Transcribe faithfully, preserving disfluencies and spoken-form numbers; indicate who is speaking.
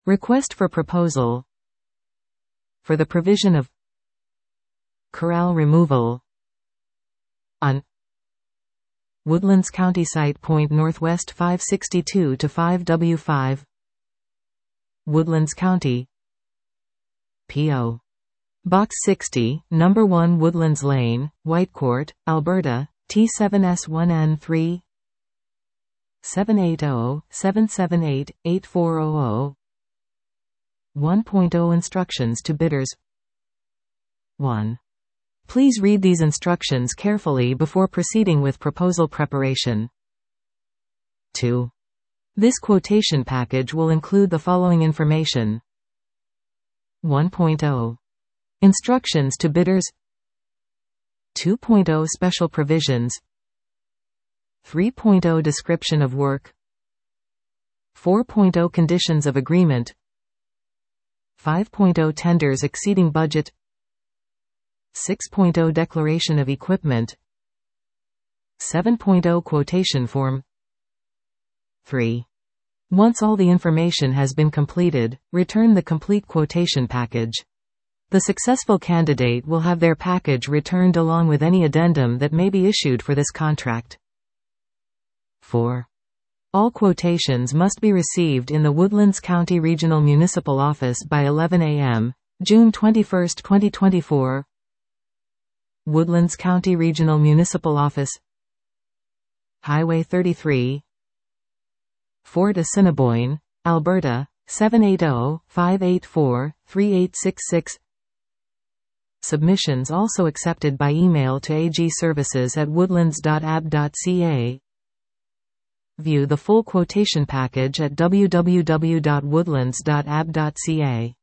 Speaker 1: Request for proposal for the provision of corral removal on Woodlands County Site Point Northwest five sixty-two to five W five, Woodlands County, P O Box sixty, Number one Woodlands Lane, Whitecourt, Alberta, T seven S one N three seven eight zero, seven seven eight, eight four zero zero. one point zero Instructions to bidders. one. Please read these instructions carefully before proceeding with proposal preparation. two. This quotation package will include the following information. one point zero. Instructions to bidders. two point zero Special provisions. three point zero Description of work. four point zero Conditions of agreement. five point zero Tenders exceeding budget. six point zero Declaration of equipment. seven point zero Quotation form. three. Once all the information has been completed, return the complete quotation package. The successful candidate will have their package returned along with any addendum that may be issued for this contract. four. All quotations must be received in the Woodlands County Regional Municipal Office by eleven A M, June twenty-first, twenty twenty-four. Woodlands County Regional Municipal Office, Highway thirty-three, Fort Assiniboine, Alberta, seven eight zero, five eight four, three eight six six. Submissions also accepted by email to agservices at woodlands dot a b dot c a. View the full quotation package at w w w dot woodlands dot a b dot c a.